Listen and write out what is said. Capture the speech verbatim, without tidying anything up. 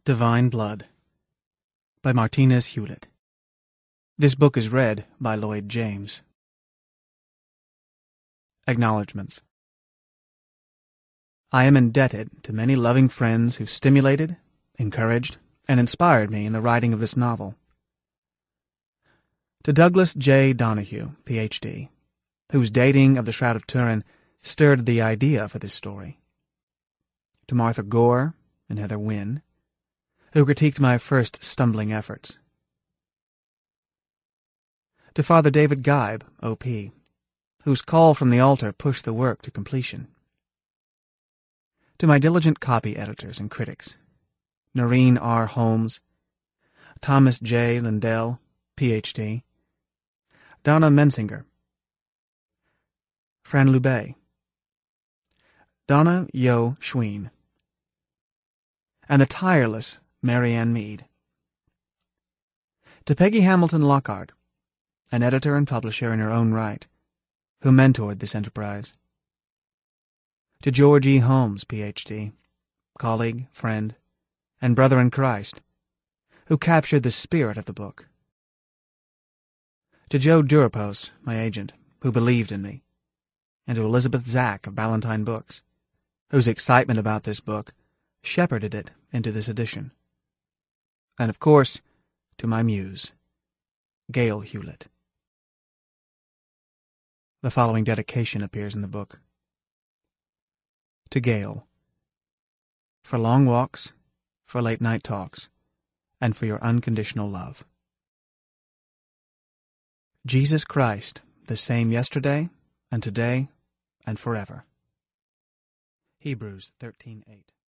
Divine Blood by Martinez Hewlett. This book is read by Lloyd James. Acknowledgements. I am indebted to many loving friends who stimulated, encouraged, and inspired me in the writing of this novel. To Douglas J. Donahue, P H D, whose dating of the Shroud of Turin stirred the idea for this story. To Martha Gore and Heather Wynne, who critiqued my first stumbling efforts. To Father David Geib, O P, whose call from the altar pushed the work to completion. To my diligent copy editors and critics, Noreen R. Holmes, Thomas J. Lindell, P H D, Donna Mensinger, Fran Lubay, Donna Yo Schween, and the tireless Mary Ann Mead. To Peggy Hamilton Lockhart, an editor and publisher in her own right, who mentored this enterprise. To George E. Holmes, P H D, colleague, friend, and brother in Christ, who captured the spirit of the book. To Joe Durapos, my agent, who believed in me, and to Elizabeth Zack of Ballantine Books, whose excitement about this book shepherded it into this edition. And, of course, to my muse, Gail Hewlett. The following dedication appears in the book. To Gail, for long walks, for late-night talks, and for your unconditional love. Jesus Christ, the same yesterday, and today, and forever. Hebrews thirteen eight.